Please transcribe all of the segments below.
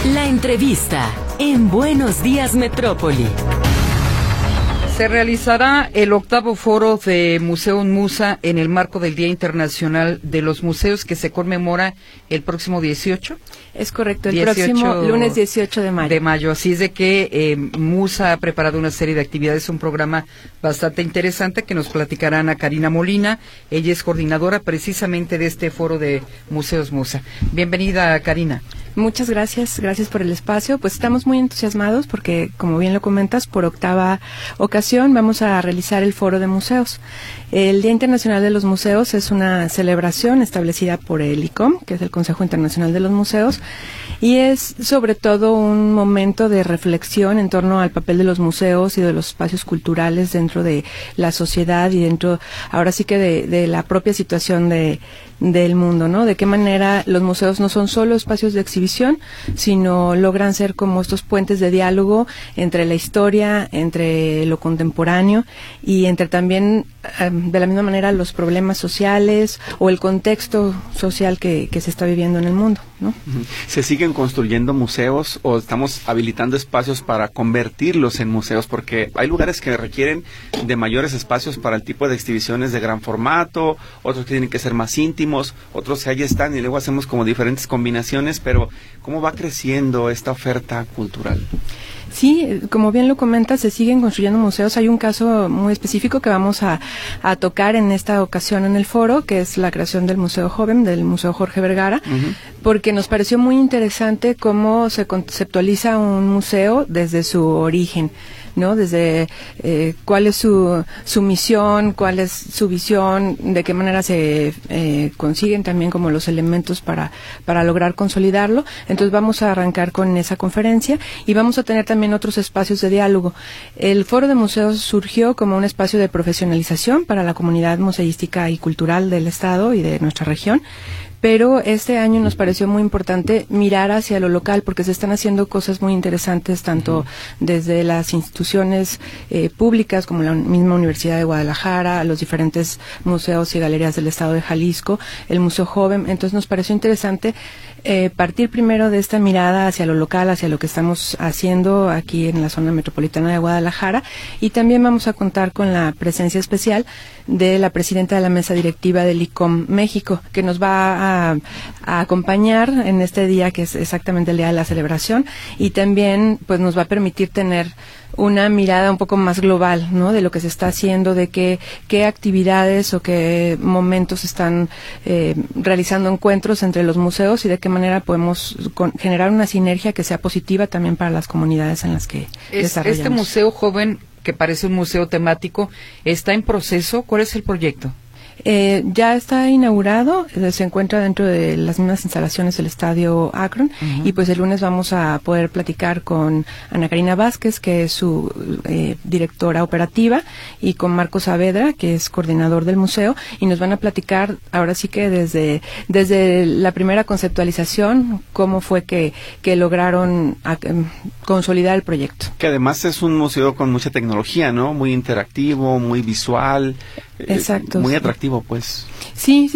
La entrevista en Buenos Días Metrópoli. Se realizará el 8º foro de Museo Musa en el marco del Día Internacional de los Museos, que se conmemora el próximo 18. Es correcto, el próximo lunes 18 de mayo. Así es de que Musa ha preparado una serie de actividades, un programa bastante interesante que nos platicará Ana Karina Molina. Ella es coordinadora precisamente de este foro de Museos Musa. Bienvenida, Karina. Muchas gracias por el espacio. Pues estamos muy entusiasmados porque, como bien lo comentas, por 8ª ocasión vamos a realizar el Foro de Museos. El Día Internacional de los Museos es una celebración establecida por el ICOM, que es el Consejo Internacional de los Museos, y es sobre todo un momento de reflexión en torno al papel de los museos y de los espacios culturales dentro de la sociedad y dentro, ahora sí que de la propia situación del mundo, ¿no? De qué manera los museos no son solo espacios de exhibición, sino logran ser como estos puentes de diálogo entre la historia, entre lo contemporáneo y entre también, de la misma manera, los problemas sociales o el contexto social que se está viviendo en el mundo, ¿no? ¿Se siguen construyendo museos o estamos habilitando espacios para convertirlos en museos? Porque hay lugares que requieren de mayores espacios para el tipo de exhibiciones de gran formato, otros que tienen que ser más íntimos, otros que ahí están y luego hacemos como diferentes combinaciones, pero ¿cómo va creciendo esta oferta cultural? Sí, como bien lo comentas, se siguen construyendo museos. Hay un caso muy específico que vamos a tocar en esta ocasión en el foro, que es la creación del Museo Joven, del Museo Jorge Vergara, porque nos pareció muy interesante cómo se conceptualiza un museo desde su origen, ¿no? Desde cuál es su misión, cuál es su visión, de qué manera se consiguen también como los elementos para lograr consolidarlo. Entonces vamos a arrancar con esa conferencia y vamos a tener también otros espacios de diálogo. El Foro de Museos surgió como un espacio de profesionalización para la comunidad museística y cultural del Estado y de nuestra región. Pero este año nos pareció muy importante mirar hacia lo local porque se están haciendo cosas muy interesantes tanto desde las instituciones públicas como la misma Universidad de Guadalajara, los diferentes museos y galerías del estado de Jalisco, el Museo Joven. Entonces nos pareció interesante partir primero de esta mirada hacia lo local, hacia lo que estamos haciendo aquí en la zona metropolitana de Guadalajara, y también vamos a contar con la presencia especial de la presidenta de la mesa directiva del ICOM México, que nos va a acompañar en este día que es exactamente el día de la celebración, y también pues nos va a permitir tener una mirada un poco más global, ¿no? De lo que se está haciendo, de qué actividades o qué momentos están realizando encuentros entre los museos y de qué manera podemos generar una sinergia que sea positiva también para las comunidades en las que desarrollamos. Este Museo Joven, que parece un museo temático, ¿está en proceso? ¿Cuál es el proyecto? Ya está inaugurado, se encuentra dentro de las mismas instalaciones del Estadio Akron, y pues el lunes vamos a poder platicar con Ana Karina Vázquez, que es su directora operativa, y con Marcos Saavedra, que es coordinador del museo, y nos van a platicar ahora sí que desde la primera conceptualización, cómo fue que lograron consolidar el proyecto. Que además es un museo con mucha tecnología, ¿no? Muy interactivo, muy visual. Exacto. Muy atractivo, pues. Sí.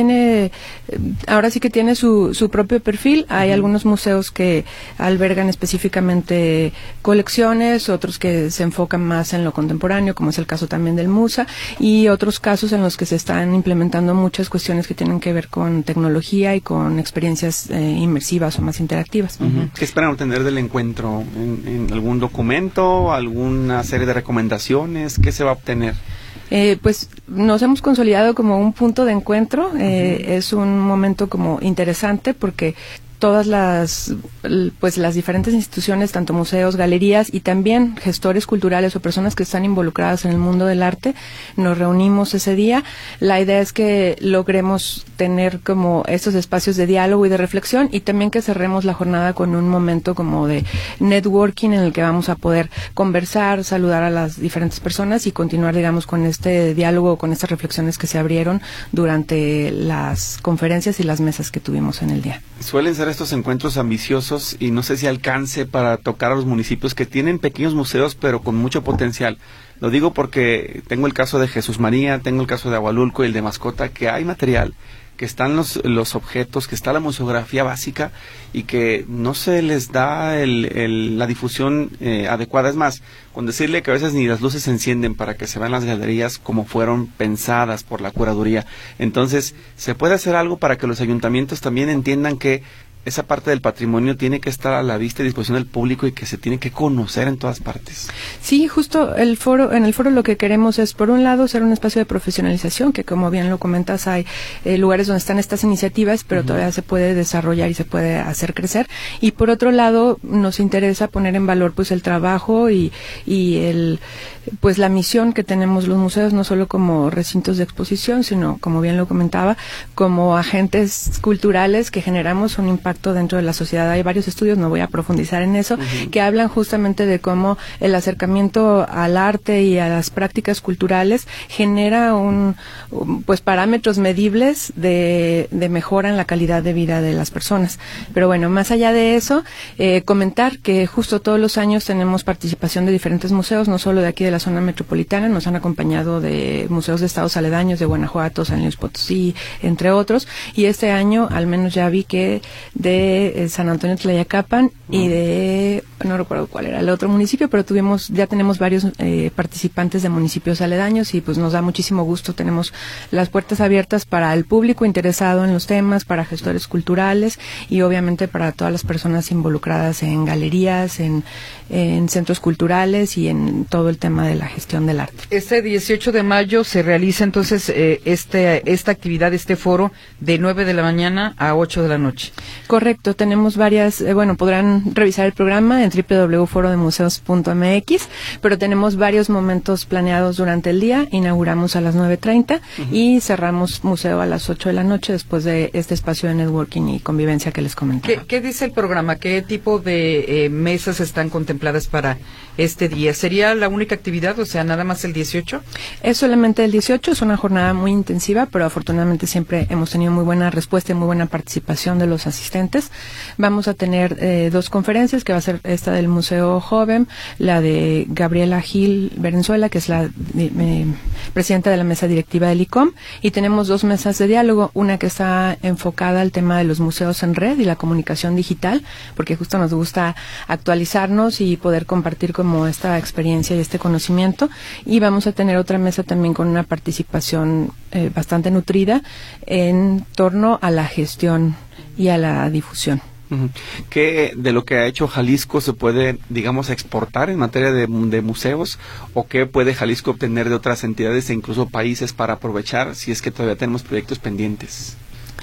Ahora sí que tiene su propio perfil. Hay algunos museos que albergan específicamente colecciones, otros que se enfocan más en lo contemporáneo, como es el caso también del Musa, y otros casos en los que se están implementando muchas cuestiones que tienen que ver con tecnología y con experiencias inmersivas o más interactivas. ¿Qué esperan obtener del encuentro? ¿En algún documento? ¿Alguna serie de recomendaciones? ¿Qué se va a obtener? Pues nos hemos consolidado como un punto de encuentro. Es un momento como interesante porque todas las diferentes instituciones, tanto museos, galerías y también gestores culturales o personas que están involucradas en el mundo del arte, nos reunimos ese día. La idea es que logremos tener como estos espacios de diálogo y de reflexión, y también que cerremos la jornada con un momento como de networking en el que vamos a poder conversar, saludar a las diferentes personas y continuar, digamos, con este diálogo, con estas reflexiones que se abrieron durante las conferencias y las mesas que tuvimos en el día. Suelen ser estos encuentros ambiciosos y no sé si alcance para tocar a los municipios que tienen pequeños museos pero con mucho potencial. Lo digo porque tengo el caso de Jesús María, tengo el caso de Agualulco y el de Mascota, que hay material que están los objetos, que está la museografía básica y que no se les da la difusión adecuada. Es más, con decirle que a veces ni las luces se encienden para que se vean las galerías como fueron pensadas por la curaduría. Entonces, se puede hacer algo para que los ayuntamientos también entiendan que esa parte del patrimonio tiene que estar a la vista y disposición del público y que se tiene que conocer en todas partes. Sí, justo en el foro lo que queremos es, por un lado, ser un espacio de profesionalización, que como bien lo comentas, hay lugares donde están estas iniciativas, pero todavía se puede desarrollar y se puede hacer crecer. Y por otro lado, nos interesa poner en valor pues el trabajo y pues la misión que tenemos los museos, no solo como recintos de exposición, sino, como bien lo comentaba, como agentes culturales que generamos un impacto dentro de la sociedad. Hay varios estudios, no voy a profundizar en eso, que hablan justamente de cómo el acercamiento al arte y a las prácticas culturales genera pues parámetros medibles de mejora en la calidad de vida de las personas. Pero bueno, más allá de eso, comentar que justo todos los años tenemos participación de diferentes museos, no solo de aquí de la zona metropolitana, nos han acompañado de museos de estados aledaños, de Guanajuato, San Luis Potosí, entre otros, y este año al menos ya vi que de San Antonio Tlayacapan y de, no recuerdo cuál era el otro municipio, pero ya tenemos varios participantes de municipios aledaños y pues nos da muchísimo gusto. Tenemos las puertas abiertas para el público interesado en los temas, para gestores culturales y obviamente para todas las personas involucradas en galerías, en centros culturales y en todo el tema de la gestión del arte. Este 18 de mayo se realiza entonces esta actividad, este foro, de 9 de la mañana a 8 de la noche. Correcto, tenemos varias, podrán revisar el programa en www.forodemuseos.mx, pero tenemos varios momentos planeados durante el día. Inauguramos a las 9:30 y cerramos museo a las 8 de la noche después de este espacio de networking y convivencia que les comentaba. ¿Qué dice el programa? ¿Qué tipo de mesas están contempladas para este día? ¿Sería la única actividad, o sea, nada más el 18? Es solamente el 18, es una jornada muy intensiva, pero afortunadamente siempre hemos tenido muy buena respuesta y muy buena participación de los asistentes. Vamos a tener 2 conferencias, que va a ser esta del Museo Joven, la de Gabriela Gil Berenzuela, que es la presidenta de la mesa directiva del ICOM, y tenemos 2 mesas de diálogo, una que está enfocada al tema de los museos en red y la comunicación digital, porque justo nos gusta actualizarnos y poder compartir como esta experiencia y este conocimiento, y vamos a tener otra mesa también con una participación bastante nutrida en torno a la gestión y a la difusión. ¿Qué de lo que ha hecho Jalisco se puede, digamos, exportar en materia de museos? ¿O qué puede Jalisco obtener de otras entidades e incluso países para aprovechar si es que todavía tenemos proyectos pendientes?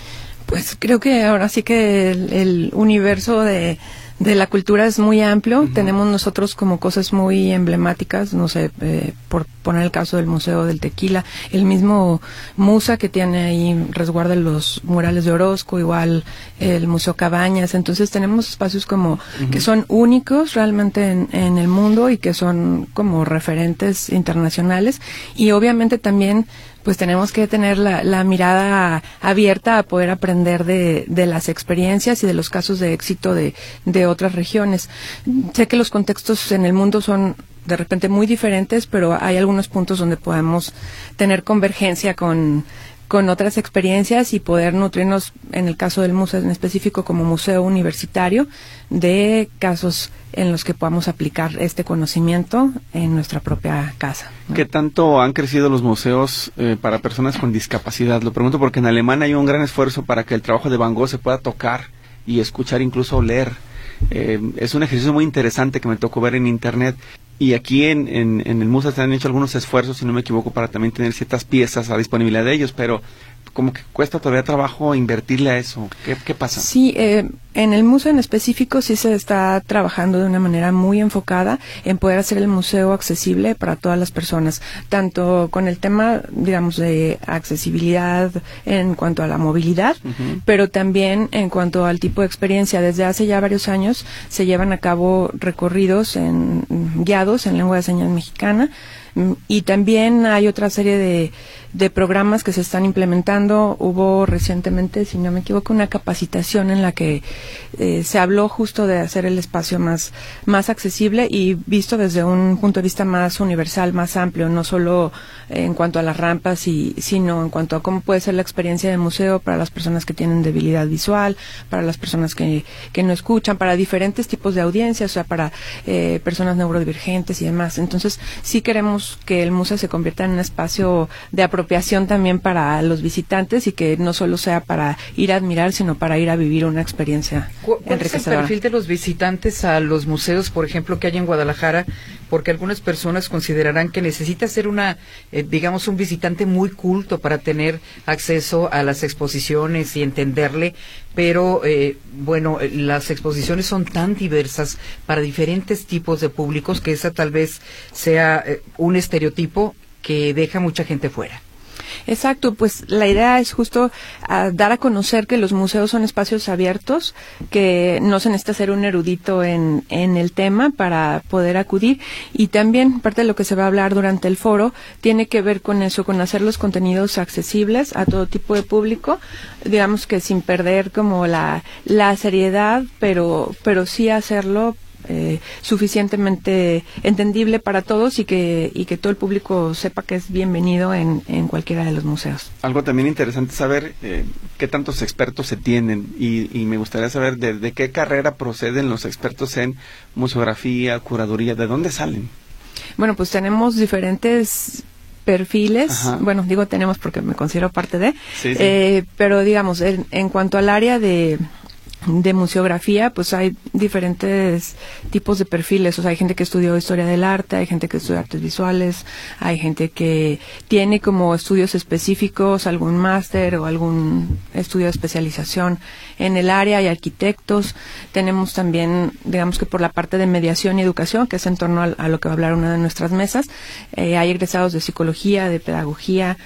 Pues creo que ahora sí que el universo de la cultura es muy amplio. Tenemos nosotros como cosas muy emblemáticas, no sé, por poner el caso del Museo del Tequila, el mismo Musa que tiene ahí, resguarda los murales de Orozco, igual el Museo Cabañas. Entonces tenemos espacios como que son únicos realmente en el mundo y que son como referentes internacionales, y obviamente también pues tenemos que tener la mirada abierta a poder aprender de las experiencias y de los casos de éxito de otras regiones. Sé que los contextos en el mundo son de repente muy diferentes, pero hay algunos puntos donde podemos tener convergencia con otras experiencias y poder nutrirnos, en el caso del museo en específico como museo universitario, de casos en los que podamos aplicar este conocimiento en nuestra propia casa, ¿no? ¿Qué tanto han crecido los museos para personas con discapacidad? Lo pregunto porque en Alemania hay un gran esfuerzo para que el trabajo de Van Gogh se pueda tocar y escuchar, incluso leer. Es un ejercicio muy interesante que me tocó ver en internet. Y aquí en el MUSA se han hecho algunos esfuerzos, si no me equivoco, para también tener ciertas piezas a disponibilidad de ellos, pero como que cuesta todavía trabajo invertirle a eso. ¿Qué pasa? Sí, en el museo en específico sí se está trabajando de una manera muy enfocada en poder hacer el museo accesible para todas las personas, tanto con el tema, digamos, de accesibilidad en cuanto a la movilidad, pero también en cuanto al tipo de experiencia. Desde hace ya varios años se llevan a cabo recorridos guiados en lengua de señas mexicana, Y también hay otra serie de programas que se están implementando. Hubo recientemente, si no me equivoco, una capacitación en la que se habló justo de hacer el espacio más accesible y visto desde un punto de vista más universal, más amplio, no solo en cuanto a las rampas, sino en cuanto a cómo puede ser la experiencia de museo para las personas que tienen debilidad visual, para las personas que no escuchan, para diferentes tipos de audiencias, o sea, para personas neurodivergentes y demás. Entonces, sí queremos que el museo se convierta en un espacio de apropiación también para los visitantes y que no solo sea para ir a admirar, sino para ir a vivir una experiencia enriquecedora. ¿Cuál es el perfil de los visitantes a los museos, por ejemplo, que hay en Guadalajara? Porque algunas personas considerarán que necesita ser digamos, un visitante muy culto para tener acceso a las exposiciones y entenderle, pero bueno, las exposiciones son tan diversas para diferentes tipos de públicos que esa tal vez sea un estereotipo que deja mucha gente fuera. Exacto, pues la idea es justo dar a conocer que los museos son espacios abiertos, que no se necesita ser un erudito en el tema para poder acudir, y también parte de lo que se va a hablar durante el foro tiene que ver con eso, con hacer los contenidos accesibles a todo tipo de público, digamos que sin perder como la seriedad, pero sí hacerlo suficientemente entendible para todos y que todo el público sepa que es bienvenido en cualquiera de los museos. Algo también interesante saber qué tantos expertos se tienen y me gustaría saber de qué carrera proceden los expertos en museografía, curaduría, ¿de dónde salen? Bueno, pues tenemos diferentes perfiles. Ajá. Bueno, digo tenemos porque me considero parte de, sí. Pero digamos, en cuanto al área de museografía, pues hay diferentes tipos de perfiles. O sea, hay gente que estudió historia del arte, hay gente que estudia artes visuales, hay gente que tiene como estudios específicos, algún máster o algún estudio de especialización en el área, hay arquitectos. Tenemos también, digamos que por la parte de mediación y educación, que es en torno a lo que va a hablar una de nuestras mesas, hay egresados de psicología, de pedagogía.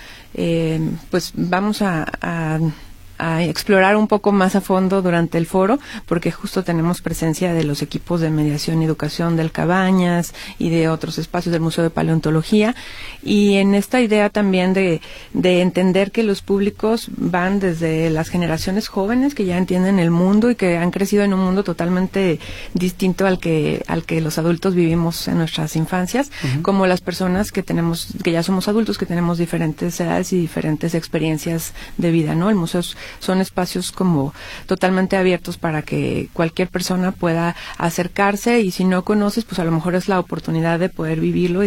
Pues vamos a explorar un poco más a fondo durante el foro, porque justo tenemos presencia de los equipos de mediación y educación del Cabañas y de otros espacios del Museo de Paleontología, y en esta idea también de entender que los públicos van desde las generaciones jóvenes que ya entienden el mundo y que han crecido en un mundo totalmente distinto al que los adultos vivimos en nuestras infancias, uh-huh, como las personas que ya somos adultos, que tenemos diferentes edades y diferentes experiencias de vida, ¿no? El museo son espacios como totalmente abiertos para que cualquier persona pueda acercarse, y si no conoces, pues a lo mejor es la oportunidad de poder vivirlo y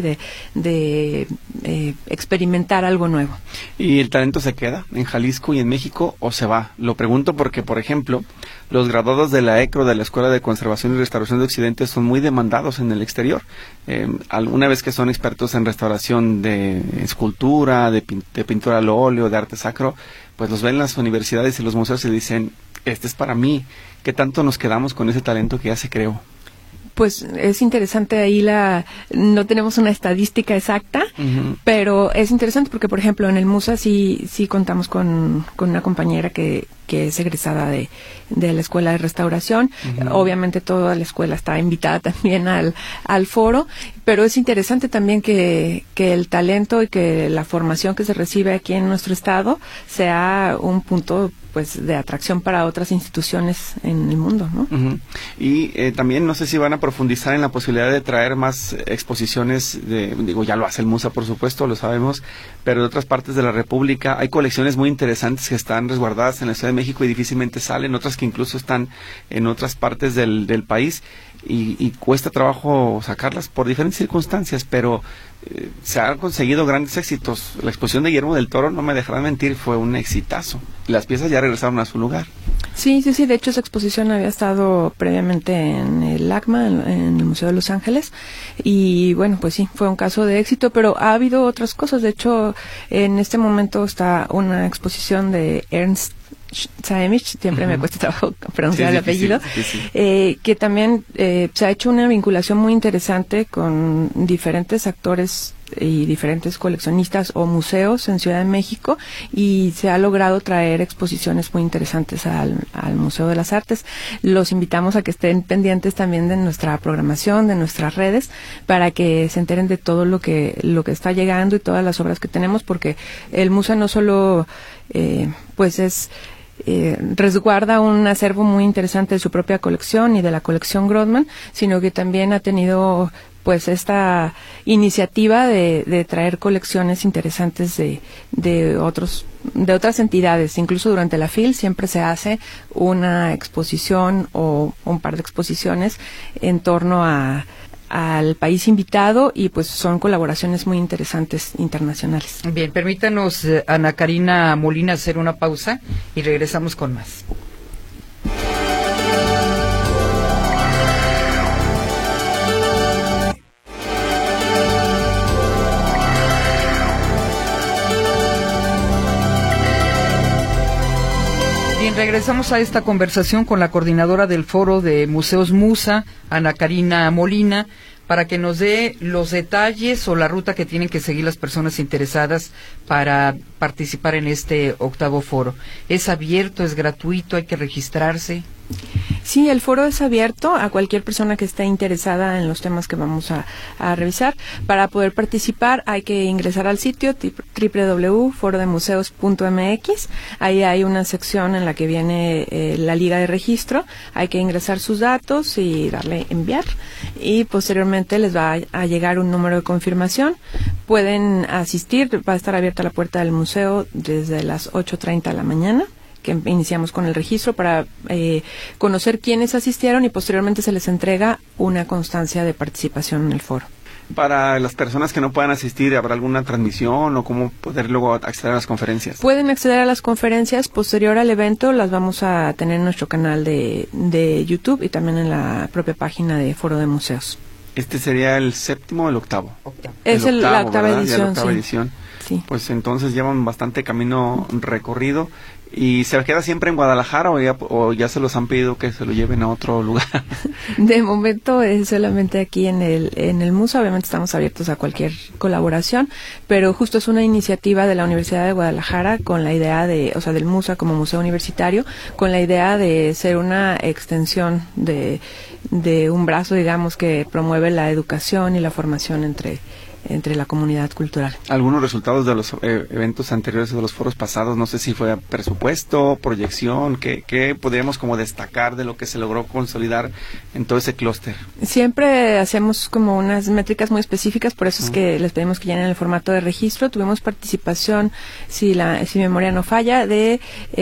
de experimentar algo nuevo. ¿Y el talento se queda en Jalisco y en México o se va? Lo pregunto porque, por ejemplo, los graduados de la ECRO, de la Escuela de Conservación y Restauración de Occidente, son muy demandados en el exterior. Alguna vez que son expertos en restauración de escultura, de pintura al óleo, de arte sacro, pues los ven en las universidades y los museos y dicen, este es para mí. ¿Qué tanto nos quedamos con ese talento que ya se creó? Pues es interesante ahí no tenemos una estadística exacta, uh-huh, pero es interesante porque, por ejemplo, en el MUSA sí contamos con una compañera que es egresada de la Escuela de Restauración. Uh-huh. Obviamente toda la escuela está invitada también al foro, pero es interesante también que el talento y que la formación que se recibe aquí en nuestro estado sea un punto pues de atracción para otras instituciones en el mundo, ¿no? Uh-huh. Y también no sé si van a profundizar en la posibilidad de traer más exposiciones ya lo hace el MUSA, por supuesto, lo sabemos, pero de otras partes de la República hay colecciones muy interesantes que están resguardadas en la Ciudad de México y difícilmente salen, otras que incluso están en otras partes del país y cuesta trabajo sacarlas por diferentes circunstancias, pero se han conseguido grandes éxitos. La exposición de Guillermo del Toro, no me dejarán mentir, fue un exitazo. Las piezas ya regresaron a su lugar. Sí, de hecho esa exposición había estado previamente en el ACMA, en el Museo de Los Ángeles, y bueno, pues sí, fue un caso de éxito, pero ha habido otras cosas. De hecho, en este momento está una exposición de Ernst Saemich, siempre, uh-huh, me cuesta trabajo pronunciar el apellido, que también se ha hecho una vinculación muy interesante con diferentes actores y diferentes coleccionistas o museos en Ciudad de México, y se ha logrado traer exposiciones muy interesantes al Museo de las Artes. Los invitamos a que estén pendientes también de nuestra programación, de nuestras redes, para que se enteren de todo lo que está llegando y todas las obras que tenemos, porque el museo no solo resguarda un acervo muy interesante de su propia colección y de la colección Grossman, sino que también ha tenido pues esta iniciativa de traer colecciones interesantes de otras entidades. Incluso durante la FIL siempre se hace una exposición o un par de exposiciones en torno al país invitado, y pues son colaboraciones muy interesantes internacionales. Bien, permítanos, Ana Karina Molina, hacer una pausa y regresamos con más. Bien, regresamos a esta conversación con la coordinadora del Foro de Museos MUSA, Ana Karina Molina, para que nos dé los detalles o la ruta que tienen que seguir las personas interesadas para participar en este 8º foro. ¿Es abierto, es gratuito, hay que registrarse? Sí, el foro es abierto a cualquier persona que esté interesada en los temas que vamos a revisar. Para poder participar hay que ingresar al sitio www.forodemuseos.mx. Ahí hay una sección en la que viene la liga de registro. Hay que ingresar sus datos y darle enviar, y posteriormente les va a llegar un número de confirmación. Pueden asistir, va a estar abierta la puerta del museo desde las 8:30 de la mañana, que iniciamos con el registro, para conocer quiénes asistieron, y posteriormente se les entrega una constancia de participación en el foro. Para las personas que no puedan asistir, ¿habrá alguna transmisión o cómo poder luego acceder a las conferencias? Pueden acceder a las conferencias posterior al evento, las vamos a tener en nuestro canal de YouTube y también en la propia página de Foro de Museos. ¿Este sería el 7º o el 8º? Es la 8ª edición. Ya la 8ª edición. Sí. Pues entonces llevan bastante camino recorrido. ¿Y se queda siempre en Guadalajara o ya se los han pedido que se lo lleven a otro lugar? De momento es solamente aquí en el museo. Obviamente estamos abiertos a cualquier colaboración, pero justo es una iniciativa de la Universidad de Guadalajara con la idea del museo como museo universitario, con la idea de ser una extensión de un brazo, digamos, que promueve la educación y la formación entre la comunidad cultural. Algunos resultados de los eventos anteriores, de los foros pasados, no sé si fue presupuesto, proyección, ¿qué podríamos como destacar de lo que se logró consolidar en todo ese clúster? Siempre hacemos como unas métricas muy específicas, por eso es que les pedimos que llenen el formato de registro. Tuvimos participación, si mi memoria no falla, de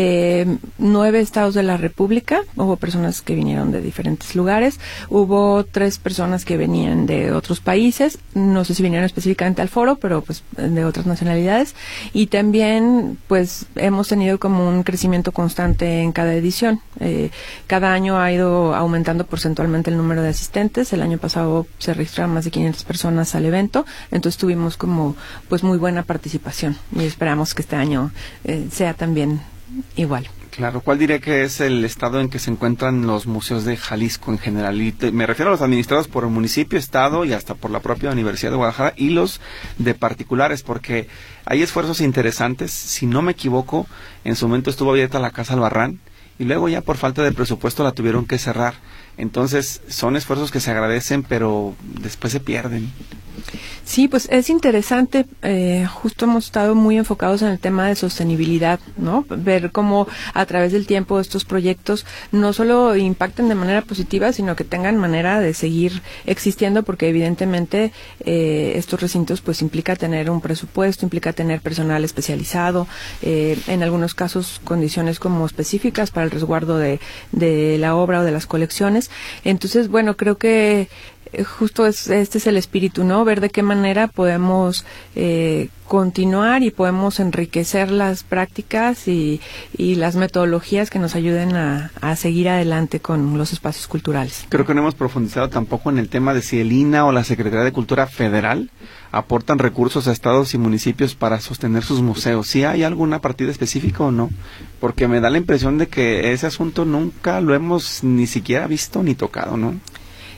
9 estados de la República. Hubo personas que vinieron de diferentes lugares, hubo 3 personas que venían de otros países, no sé si vinieron específicamente al foro, pero pues de otras nacionalidades, y también pues hemos tenido como un crecimiento constante en cada edición. Cada año ha ido aumentando porcentualmente el número de asistentes. El año pasado se registraron más de 500 personas al evento, entonces tuvimos como pues muy buena participación, y esperamos que este año sea también igual. Claro, ¿cuál diría que es el estado en que se encuentran los museos de Jalisco en general? Y me refiero a los administrados por el municipio, estado y hasta por la propia Universidad de Guadalajara, y los de particulares, porque hay esfuerzos interesantes. Si no me equivoco, en su momento estuvo abierta la Casa Albarrán y luego ya por falta de presupuesto la tuvieron que cerrar. Entonces son esfuerzos que se agradecen, pero después se pierden. Sí, pues es interesante. Justo hemos estado muy enfocados en el tema de sostenibilidad, ¿no? Ver cómo a través del tiempo estos proyectos no solo impacten de manera positiva, sino que tengan manera de seguir existiendo, porque evidentemente estos recintos pues implica tener un presupuesto, implica tener personal especializado, en algunos casos condiciones como específicas para el resguardo de la obra o de las colecciones. Entonces, bueno, creo que justo este es el espíritu, ¿no? Ver de qué manera podemos continuar y podemos enriquecer las prácticas y las metodologías que nos ayuden a seguir adelante con los espacios culturales. Creo que no hemos profundizado tampoco en el tema de si el INAH o la Secretaría de Cultura Federal aportan recursos a estados y municipios para sostener sus museos. ¿Sí hay alguna partida específica o no? Porque me da la impresión de que ese asunto nunca lo hemos ni siquiera visto ni tocado, ¿no?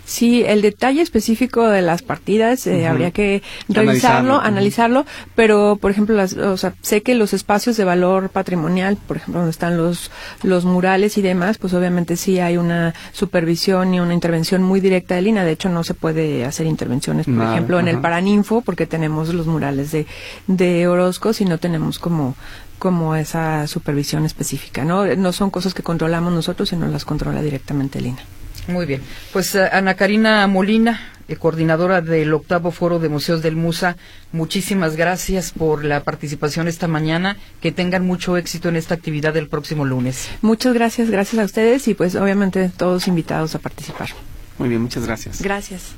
Sí, el detalle específico de las partidas habría que revisarlo, analizarlo, pero por ejemplo, sé que los espacios de valor patrimonial, por ejemplo, donde están los murales y demás, pues obviamente sí hay una supervisión y una intervención muy directa del INAH. De hecho, no se puede hacer intervenciones, por ejemplo, en el Paraninfo, porque tenemos los murales de Orozco, y no tenemos como esa supervisión específica, ¿no? No son cosas que controlamos nosotros, sino las controla directamente el INAH. Muy bien. Pues Ana Karina Molina, coordinadora del 8º Foro de Museos del MUSA, muchísimas gracias por la participación esta mañana. Que tengan mucho éxito en esta actividad del próximo lunes. Muchas gracias a ustedes y pues obviamente todos invitados a participar. Muy bien, muchas gracias. Gracias.